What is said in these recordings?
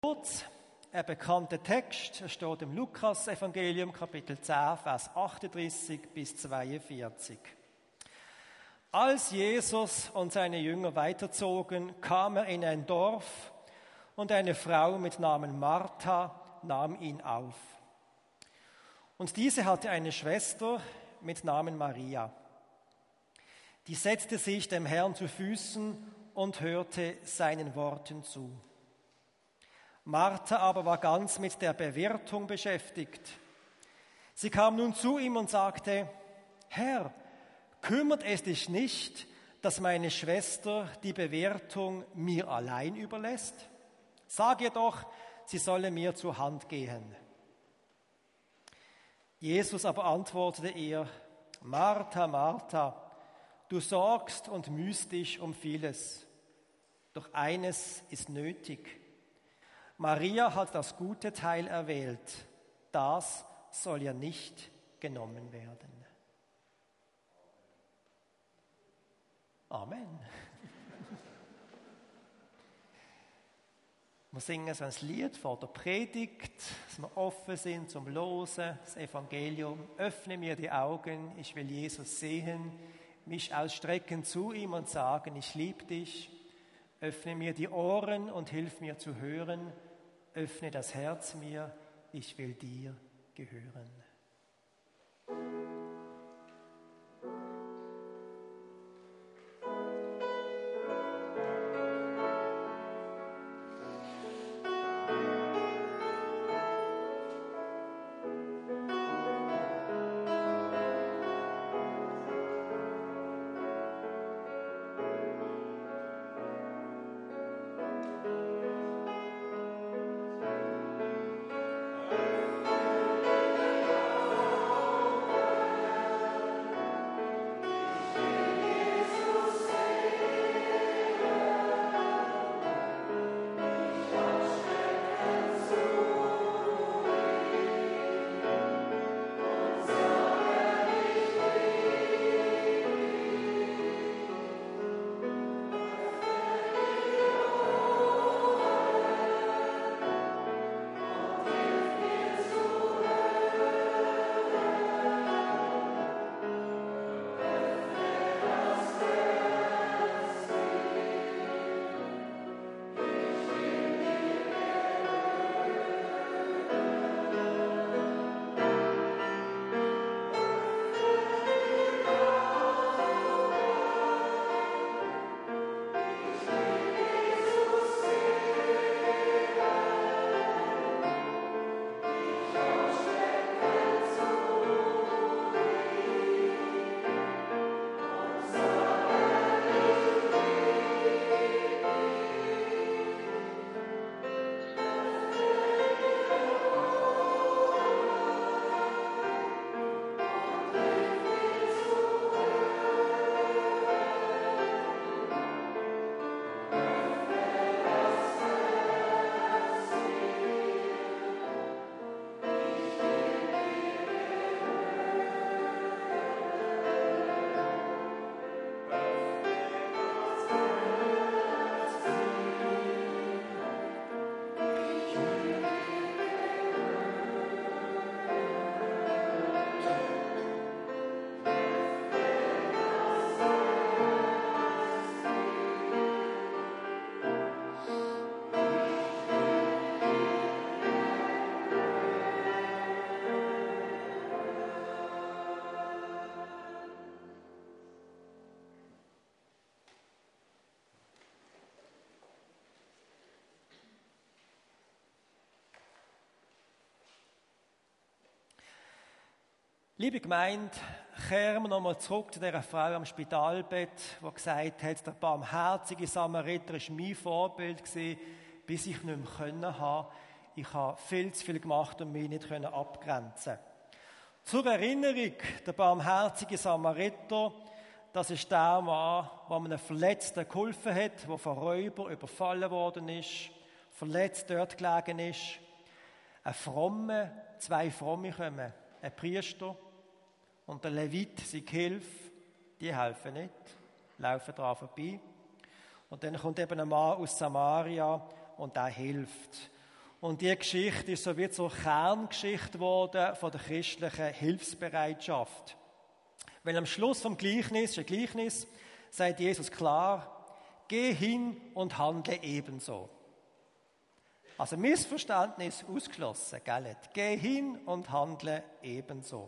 Kurz, ein bekannter Text, er steht im Lukas-Evangelium, Kapitel 10, Vers 38 bis 42. Als Jesus und seine Jünger weiterzogen, kam er in ein Dorf und eine Frau mit Namen Martha nahm ihn auf. Und diese hatte eine Schwester mit Namen Maria. Die setzte sich dem Herrn zu Füßen und hörte seinen Worten zu. Martha aber war ganz mit der Bewirtung beschäftigt. Sie kam nun zu ihm und sagte: Herr, kümmert es dich nicht, dass meine Schwester die Bewirtung mir allein überlässt? Sag ihr doch, sie solle mir zur Hand gehen. Jesus aber antwortete ihr: Martha, Martha, du sorgst und mühst dich um vieles. Doch eines ist nötig. Maria hat das gute Teil erwählt. Das soll ihr nicht genommen werden. Amen. Wir singen so ein Lied vor der Predigt, dass wir offen sind zum Losen, das Evangelium. Öffne mir die Augen, ich will Jesus sehen, mich ausstrecken zu ihm und sagen, ich liebe dich. Öffne mir die Ohren und hilf mir zu hören. Öffne das Herz mir, ich will dir gehören. Liebe Gemeinde, kehren wir nochmal zurück zu dieser Frau am Spitalbett, die gesagt hat, der barmherzige Samariter war mein Vorbild gewesen, bis ich nicht mehr können habe. Ich habe viel zu viel gemacht und mich nicht abgrenzen. Zur Erinnerung, der barmherzige Samariter, das ist der Mann, der einem Verletzten geholfen hat, der von Räubern überfallen worden ist, verletzt dort gelegen ist. Zwei Fromme kommen, ein Priester und der Levit, seine Gehilfe, die helfen nicht, laufen daran vorbei. Und dann kommt eben ein Mann aus Samaria und der hilft. Und diese Geschichte ist so wie zur Kerngeschichte geworden von der christlichen Hilfsbereitschaft. Weil am Schluss vom Gleichnis, sagt Jesus klar, geh hin und handle ebenso. Also Missverständnis ausgeschlossen, gell? Geh hin und handle ebenso.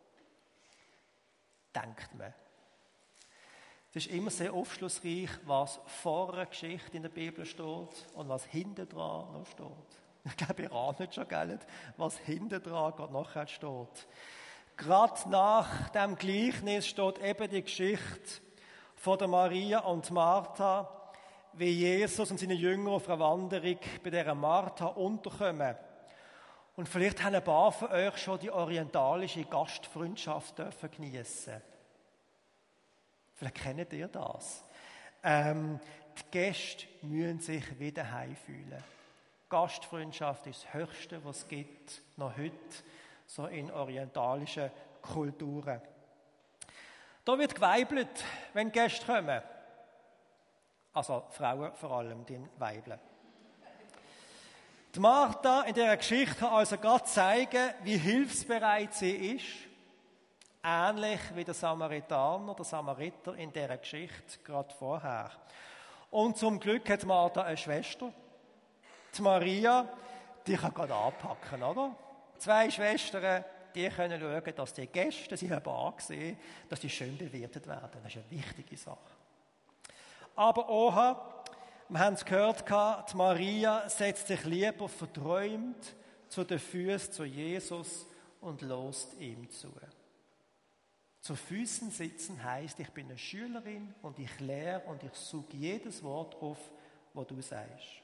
Denkt man. Es ist immer sehr aufschlussreich, was vor einer Geschichte in der Bibel steht und was hinten dran noch steht. Ich glaube, ihr ahnt nicht schon, gell, was hinten dran gerade nachher steht. Gerade nach dem Gleichnis steht eben die Geschichte von der Maria und Martha, wie Jesus und seine Jünger auf einer Wanderung bei dieser Martha unterkommen. Und vielleicht haben ein paar von euch schon die orientalische Gastfreundschaft geniessen. Vielleicht kennt ihr das. Die Gäste müssen sich wieder heimfühlen. Gastfreundschaft ist das Höchste, was es gibt, noch heute, so in orientalischen Kulturen. Da wird geweibelt, wenn Gäste kommen. Also Frauen vor allem, die weibeln. Die Martha in dieser Geschichte kann also gerade zeigen, wie hilfsbereit sie ist. Ähnlich wie der Samaritaner, der Samariter in dieser Geschichte, gerade vorher. Und zum Glück hat Martha eine Schwester. Die Maria, die kann gerade anpacken, oder? 2 Schwestern, die können schauen, dass die Gäste, sie haben angesehen, dass die schön bewirtet werden. Das ist eine wichtige Sache. Aber oha, wir haben es gehört, die Maria setzt sich lieber verträumt zu den Füßen zu Jesus und lässt ihm zu. Zu Füßen sitzen heisst, ich bin eine Schülerin und ich lehre und ich suche jedes Wort auf, was du sagst.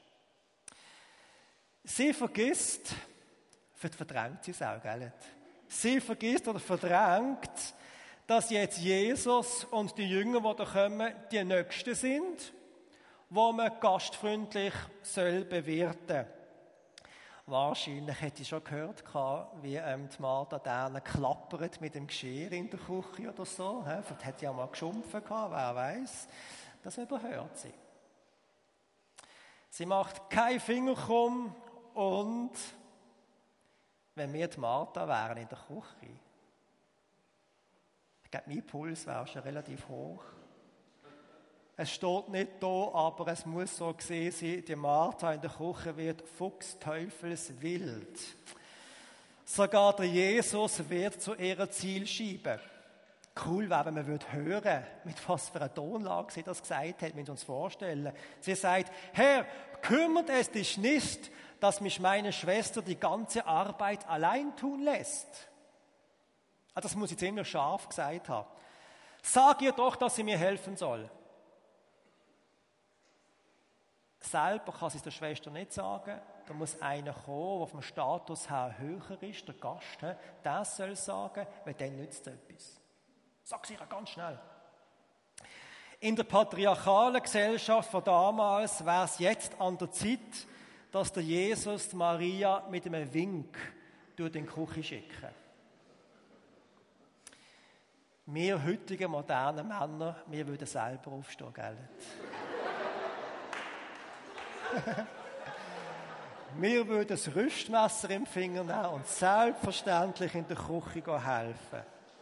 Sie vergisst, vielleicht verdrängt sie es auch, gell? Sie vergisst oder verdrängt, dass jetzt Jesus und die Jünger, die da kommen, die Nächsten sind, wo man gastfreundlich soll bewirten. Wahrscheinlich hätte ich schon gehört, wie die Martha dann klappert mit dem Geschirr in der Küche oder so. Vielleicht hat sie ja mal geschumpfen, wer weiß. Das überhört sie. Sie macht keinen Finger krumm und wenn wir die Martha wären in der Küche, ich glaube, mein Puls wäre schon relativ hoch. Es steht nicht da, aber es muss so gesehen sein, die Martha in der Küche wird fuchsteufelswild. Sogar der Jesus wird zu ihrer Zielscheibe. Cool wäre, wenn man hören würde, mit was für einer Tonlage sie das gesagt hat, wenn wir uns vorstellen. Sie sagt, Herr, kümmert es dich nicht, dass mich meine Schwester die ganze Arbeit allein tun lässt. Das muss ich ziemlich scharf gesagt haben. Sag ihr doch, dass sie mir helfen soll. Selber kann sie es der Schwester nicht sagen. Da muss einer kommen, der vom Status her höher ist, der Gast. Der soll sagen, weil dann nützt es etwas. Sag sie ihr ganz schnell. In der patriarchalen Gesellschaft von damals wäre es jetzt an der Zeit, dass der Jesus die Maria mit einem Wink durch den Küche schicken. Wir heutigen modernen Männer, wir würden selber aufstehen, gell? Wir würden das Rüstmesser im Finger nehmen und selbstverständlich in der Küche helfen.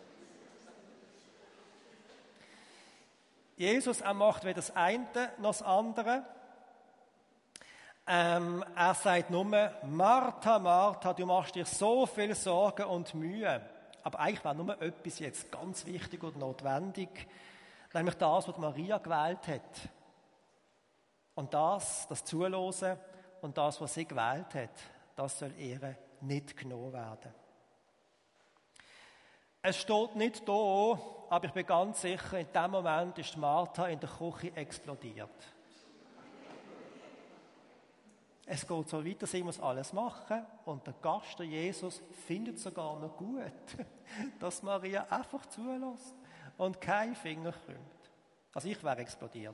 Jesus macht weder das eine noch das andere. Er sagt nur, Martha, Martha, du machst dir so viel Sorgen und Mühe. Aber eigentlich war nur etwas jetzt ganz wichtig und notwendig, nämlich das, was Maria gewählt hat. Und das Zuhören und das, was sie gewählt hat, das soll ihr nicht genommen werden. Es steht nicht da, aber ich bin ganz sicher, in dem Moment ist Martha in der Küche explodiert. Es geht so weiter, sie muss alles machen und der Gast, der Jesus, findet sogar noch gut, dass Maria einfach zulässt und keinen Finger krümmt. Also ich wäre explodiert.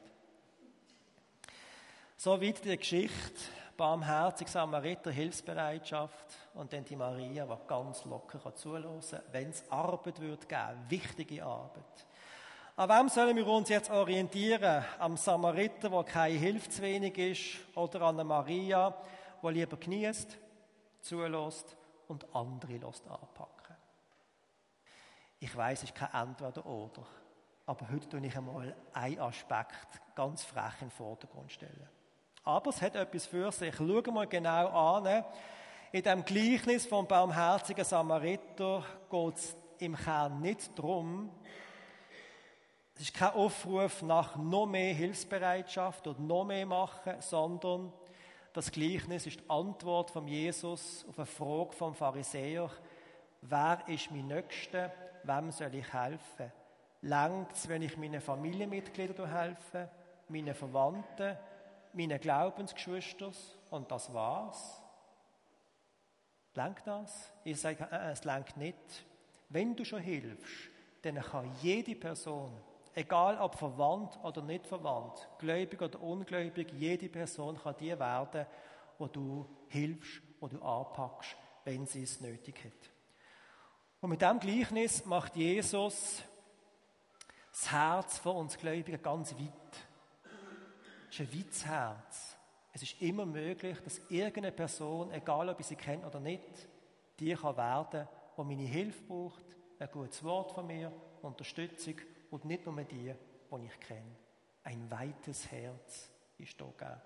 So weit die Geschichte, barmherzig Samariter, Hilfsbereitschaft und dann die Maria, die ganz locker zuhören kann, wenn es Arbeit wird geben, wichtige Arbeit. An wem sollen wir uns jetzt orientieren? Am Samariter, der keine Hilfe zu wenig ist, oder an der Maria, der lieber genießt, zulässt und andere lässt anpacken. Ich weiss, es ist kein Entweder-Oder, aber heute tue ich einmal einen Aspekt ganz frech in den Vordergrund stellen. Aber es hat etwas für sich. Schauen wir genau an. In dem Gleichnis vom barmherzigen Samariter geht es im Kern nicht darum, es ist kein Aufruf nach noch mehr Hilfsbereitschaft oder noch mehr machen, sondern das Gleichnis ist die Antwort von Jesus auf eine Frage vom Pharisäer: Wer ist mein Nächster? Wem soll ich helfen? Reicht es, wenn ich meinen Familienmitgliedern helfe, meinen Verwandten, meinen Glaubensgeschwistern und das war's? Reicht das? Ich sage, es reicht nicht. Wenn du schon hilfst, dann kann jede Person, egal ob verwandt oder nicht verwandt, gläubig oder ungläubig, jede Person kann die werden, wo du hilfst, wo du anpackst, wenn sie es nötig hat. Und mit diesem Gleichnis macht Jesus das Herz von uns Gläubigen ganz weit. Es ist ein weites Herz. Es ist immer möglich, dass irgendeine Person, egal ob ich sie kenne oder nicht, die kann werden, die meine Hilfe braucht, ein gutes Wort von mir, Unterstützung und nicht nur die ich kenne. Ein weites Herz ist da gegeben.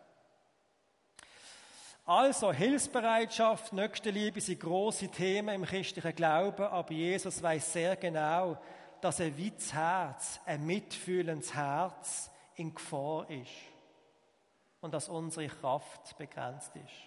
Also, Hilfsbereitschaft, Nächstenliebe sind grosse Themen im christlichen Glauben, aber Jesus weiß sehr genau, dass ein weites Herz, ein mitfühlendes Herz in Gefahr ist und dass unsere Kraft begrenzt ist.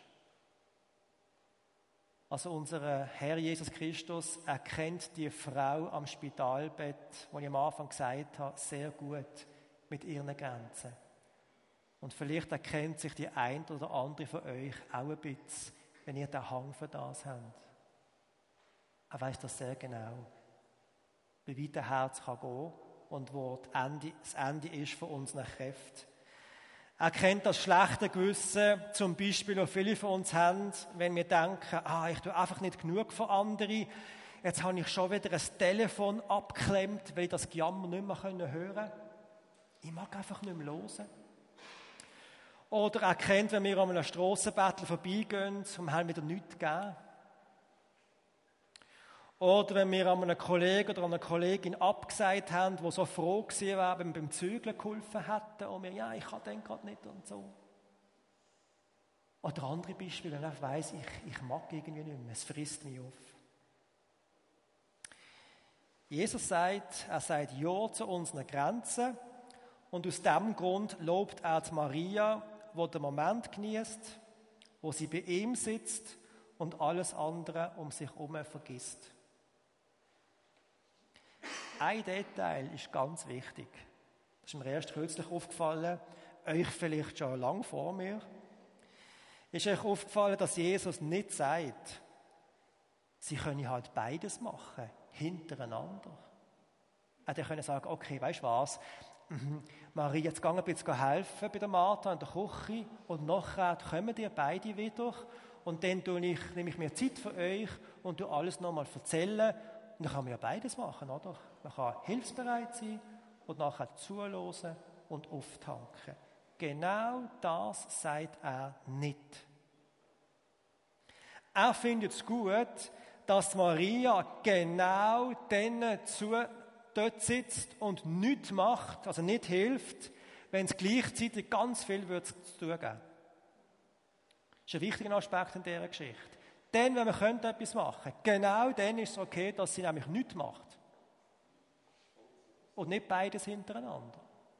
Also unser Herr Jesus Christus erkennt die Frau am Spitalbett, die ich am Anfang gesagt habe, sehr gut mit ihren Grenzen. Und vielleicht erkennt sich die ein oder andere von euch auch ein bisschen, wenn ihr den Hang für das habt. Er weiss das sehr genau, wie weit ein Herz kann gehen und wo das Ende ist von unseren Kräften. Er kennt das schlechte Gewissen, zum Beispiel, was viele von uns haben, wenn wir denken, ich tue einfach nicht genug für andere. Jetzt habe ich schon wieder ein Telefon abgeklemmt, weil ich das Gejammer nicht mehr hören konnte. Ich mag einfach nicht mehr hören. Oder er kennt, wenn wir an einem Strassenbattle vorbeigehen und haben wieder nichts gegeben. Oder wenn wir an einem Kollegen oder einer Kollegin abgesagt haben, die so froh gewesen wäre, wenn wir beim Zügeln geholfen hätten und wir, ich kann den gerade nicht und so. Oder andere Beispiele, wenn ich weiss, ich mag irgendwie nicht mehr, es frisst mich auf. Jesus sagt, er sagt Ja zu unseren Grenzen und aus diesem Grund lobt er die Maria, die den Moment genießt, wo sie bei ihm sitzt und alles andere um sich herum vergisst. Ein Detail ist ganz wichtig. Das ist mir erst kürzlich aufgefallen, euch vielleicht schon lange vor mir. Ist euch aufgefallen, dass Jesus nicht sagt, sie können halt beides machen, hintereinander. Er hätte sagen, okay, weißt du was, Maria, jetzt geh ein bisschen helfen bei der Martha in der Küche und nachher kommen dir beide wieder und dann nehme ich mir Zeit für euch und du alles nochmal erzählen. Und dann kann man ja beides machen, oder? Man kann hilfsbereit sein und nachher zuhören und auftanken. Genau das sagt er nicht. Er findet es gut, dass Maria genau dort sitzt und nichts macht, also nicht hilft, wenn es gleichzeitig ganz viel zu tun geben. Das ist ein wichtiger Aspekt in dieser Geschichte. Dann, wenn man etwas machen könnte, genau dann ist es okay, dass sie nämlich nichts macht. Und nicht beides hintereinander.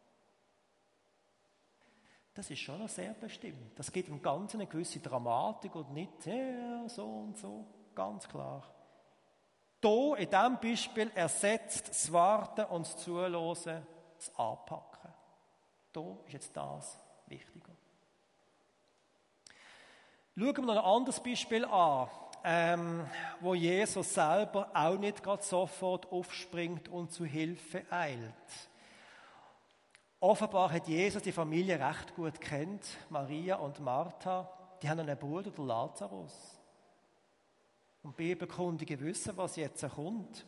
Das ist schon noch sehr bestimmt. Das gibt im Ganzen eine gewisse Dramatik und nicht so und so, ganz klar. Hier, in diesem Beispiel, ersetzt das Warten und das Zuhören das Anpacken. Hier ist jetzt das wichtiger. Schauen wir noch ein anderes Beispiel an, wo Jesus selber auch nicht gerade sofort aufspringt und zu Hilfe eilt. Offenbar hat Jesus die Familie recht gut kennt, Maria und Martha. Die haben einen Bruder, der Lazarus. Und Bibelkundige wissen, was jetzt kommt.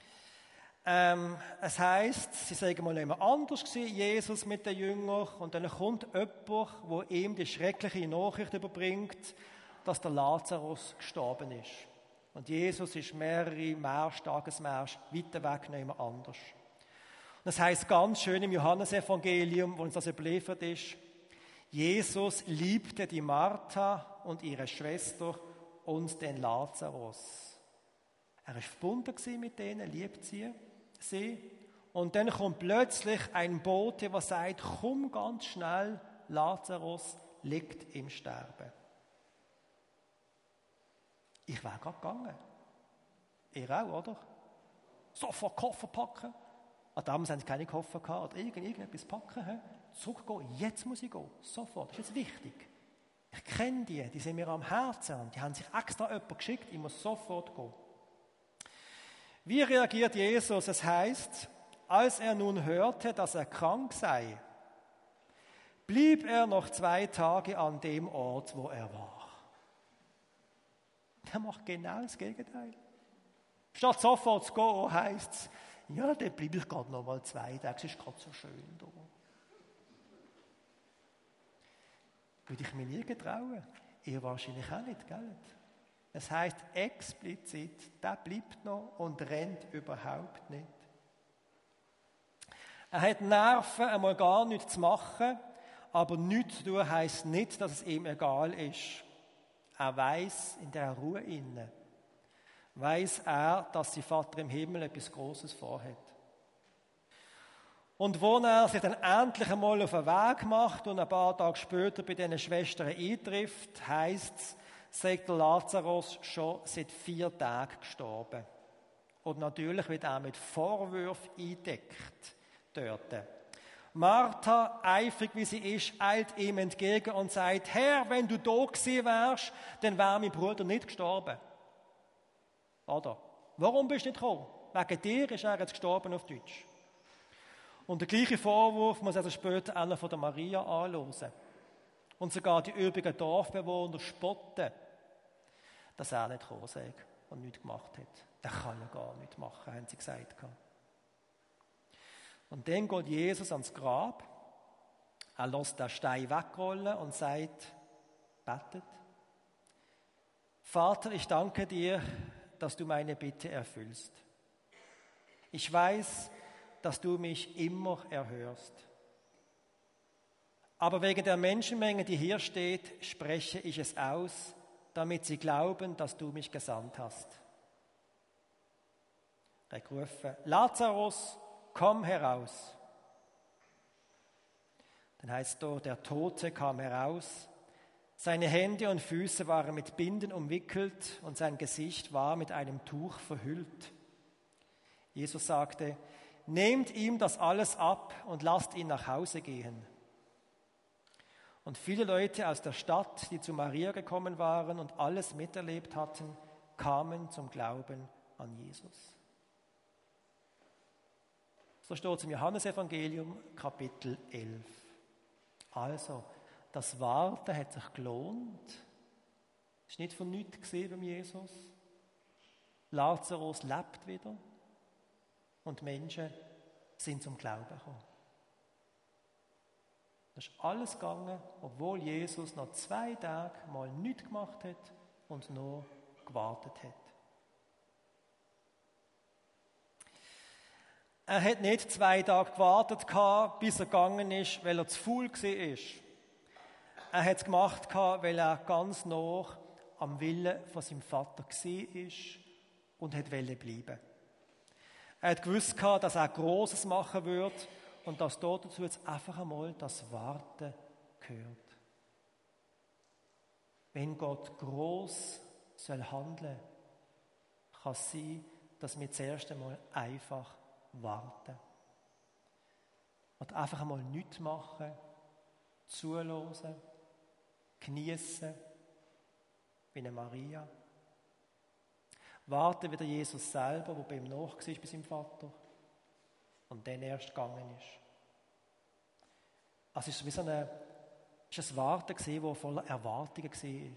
Es heisst, sie sagen mal immer anders gewesen, Jesus mit den Jüngern, und dann kommt jemand, der ihm die schreckliche Nachricht überbringt. dass der Lazarus gestorben ist. Und Jesus ist mehrere Tagesmärsche weiter weg, nicht mehr anders. Und das heisst ganz schön im Johannesevangelium, wo uns das überliefert ist, Jesus liebte die Martha und ihre Schwester und den Lazarus. Er war verbunden mit denen, liebt sie. Und dann kommt plötzlich ein Bote, der sagt, komm ganz schnell, Lazarus liegt im Sterben. Ich wäre gerade gegangen. Ihr auch, oder? Sofort Koffer packen. Damals haben sie keine Koffer gehabt. Oder irgendetwas packen. Zurückgehen. Jetzt muss ich gehen. Sofort. Das ist jetzt wichtig. Ich kenne die sind mir am Herzen. Und die haben sich extra jemanden geschickt. Ich muss sofort gehen. Wie reagiert Jesus? Es heißt, als er nun hörte, dass er krank sei, blieb er noch 2 Tage an dem Ort, wo er war. Er macht genau das Gegenteil. Statt sofort zu gehen, heisst es, ja, dann bleibe ich gerade noch mal 2 Tage, es ist gerade so schön da. Würde ich mir nie getrauen. Ihr wahrscheinlich auch nicht, gell? Es heisst explizit, der bleibt noch und rennt überhaupt nicht. Er hat Nerven, einmal gar nichts zu machen, aber nichts zu tun heisst nicht, dass es ihm egal ist. Er weiss, in der Ruhe inne, weiss er, dass sein Vater im Himmel etwas Grosses vorhat. Und wo er sich dann endlich einmal auf den Weg macht und ein paar Tage später bei diesen Schwestern eintrifft, heisst es, sagt der Lazarus schon seit 4 Tagen gestorben. Und natürlich wird er mit Vorwürfen eingedeckt dort. Martha, eifrig wie sie ist, eilt ihm entgegen und sagt, Herr, wenn du da gewesen wärst, dann wäre mein Bruder nicht gestorben. Oder? Warum bist du nicht gekommen? Wegen dir ist er jetzt gestorben auf Deutsch. Und der gleiche Vorwurf muss also später einer von der Maria anhören. Und sogar die übrigen Dorfbewohner spotten, dass er nicht gekommen sei und nichts gemacht hat. Der kann ja gar nichts machen, haben sie gesagt. Und dann geht Jesus ans Grab, er lässt den Stein wegrollen und sagt, betet, Vater, ich danke dir, dass du meine Bitte erfüllst. Ich weiß, dass du mich immer erhörst. Aber wegen der Menschenmenge, die hier steht, spreche ich es aus, damit sie glauben, dass du mich gesandt hast. Er hat gerufen, Lazarus, komm heraus. Dann heißt es dort, der Tote kam heraus. Seine Hände und Füße waren mit Binden umwickelt und sein Gesicht war mit einem Tuch verhüllt. Jesus sagte, nehmt ihm das alles ab und lasst ihn nach Hause gehen. Und viele Leute aus der Stadt, die zu Maria gekommen waren und alles miterlebt hatten, kamen zum Glauben an Jesus. So steht es im Johannesevangelium, Kapitel 11. Also, das Warten hat sich gelohnt. Es war nicht von nichts gesehen beim Jesus. Lazarus lebt wieder. Und Menschen sind zum Glauben gekommen. Das ist alles gegangen, obwohl Jesus nach 2 Tagen mal nichts gemacht hat und nur gewartet hat. Er hat nicht 2 Tage gewartet, bis er gegangen ist, weil er zu faul war. Er hat es gemacht, weil er ganz nah am Willen von seinem Vater war und wollte bleiben. Er hat gewusst, dass er Grosses machen würde und dass dort dazu jetzt einfach einmal das Warten gehört. Wenn Gott gross soll handeln, kann es sein, dass wir zuerst einmal einfach warten. Oder einfach einmal nichts machen, zuhören, genießen, wie eine Maria. Warten wie der Jesus selber, der bei ihm nach war, bei seinem Vater, und dann erst gegangen ist. Also es war wie so ein Warten, das voller Erwartungen war.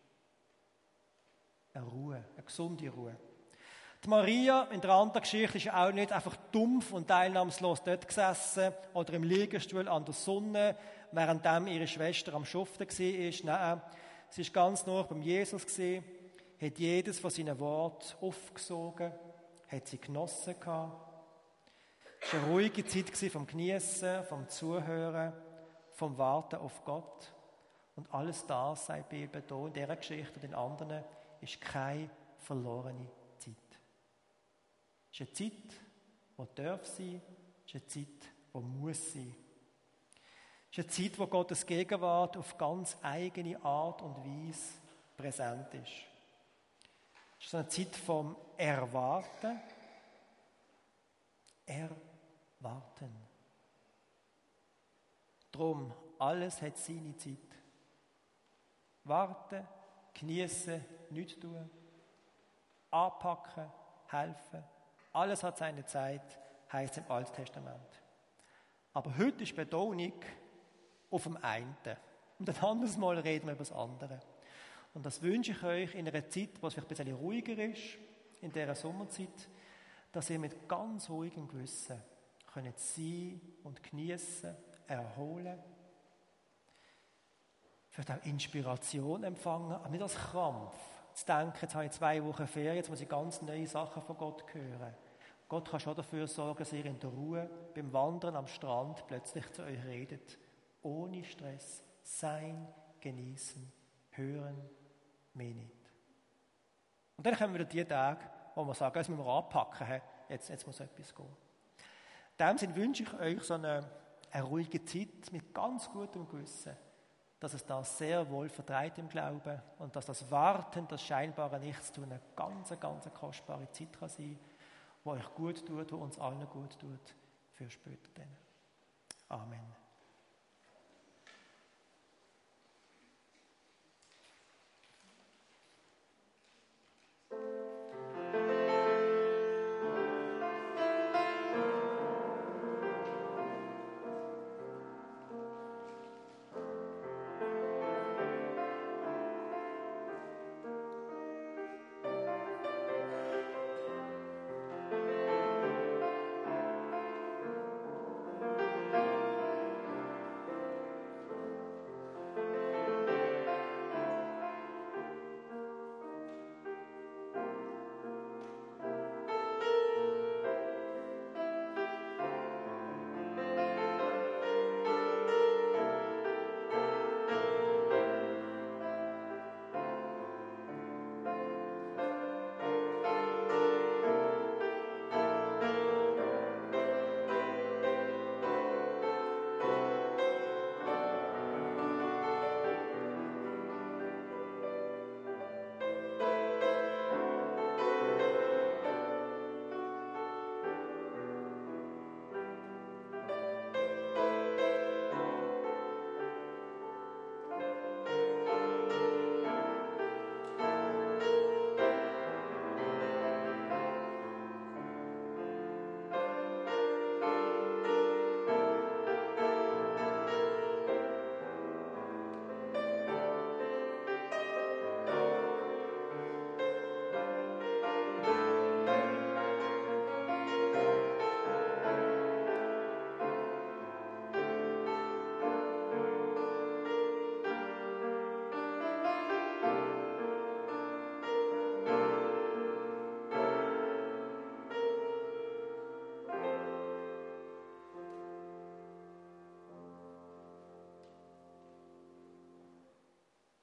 Eine Ruhe, eine gesunde Ruhe. Die Maria in der anderen Geschichte ist auch nicht einfach dumpf und teilnahmslos dort gesessen oder im Liegestuhl an der Sonne, während ihre Schwester am Schuften war. Nein, Sie ist ganz nah beim Jesus gewesen, hat jedes von seinen Worten aufgesogen, hat sie genossen gehabt. Es war eine ruhige Zeit vom Geniessen, vom Zuhören, vom Warten auf Gott. Und alles das, sagt die Bibel hier in dieser Geschichte und in anderen, ist keine verlorene Zeit. Es ist eine Zeit, die darf sein, es ist eine Zeit, die muss sein. Es ist eine Zeit, wo Gottes Gegenwart auf ganz eigene Art und Weise präsent ist. Es ist eine Zeit vom Erwarten. Erwarten. Drum, alles hat seine Zeit. Warten, genießen, nichts tun. Anpacken, helfen. Alles hat seine Zeit, heisst im Alten Testament. Aber heute ist Betonung auf dem einen. Und ein anderes Mal reden wir über das andere. Und das wünsche ich euch in einer Zeit, wo es vielleicht ein bisschen ruhiger ist, in dieser Sommerzeit, dass ihr mit ganz ruhigem Gewissen könnt sein und genießen, erholen, vielleicht auch Inspiration empfangen, aber nicht als Krampf. Zu denken, jetzt habe ich 2 Wochen Ferien, jetzt muss ich ganz neue Sachen von Gott hören. Gott kann schon dafür sorgen, dass ihr in der Ruhe beim Wandern am Strand plötzlich zu euch redet. Ohne Stress. Sein, genießen, hören, mehr nicht. Und dann kommen wieder die Tage, wo wir sagen, jetzt müssen wir anpacken, jetzt muss etwas gehen. In dem Sinne wünsche ich euch so eine ruhige Zeit mit ganz gutem Gewissen, dass es da sehr wohl vertreibt im Glauben und dass das Warten, das scheinbare Nichtstun eine ganz kostbare Zeit kann sein, die euch gut tut, die uns allen gut tut, für später dann. Amen.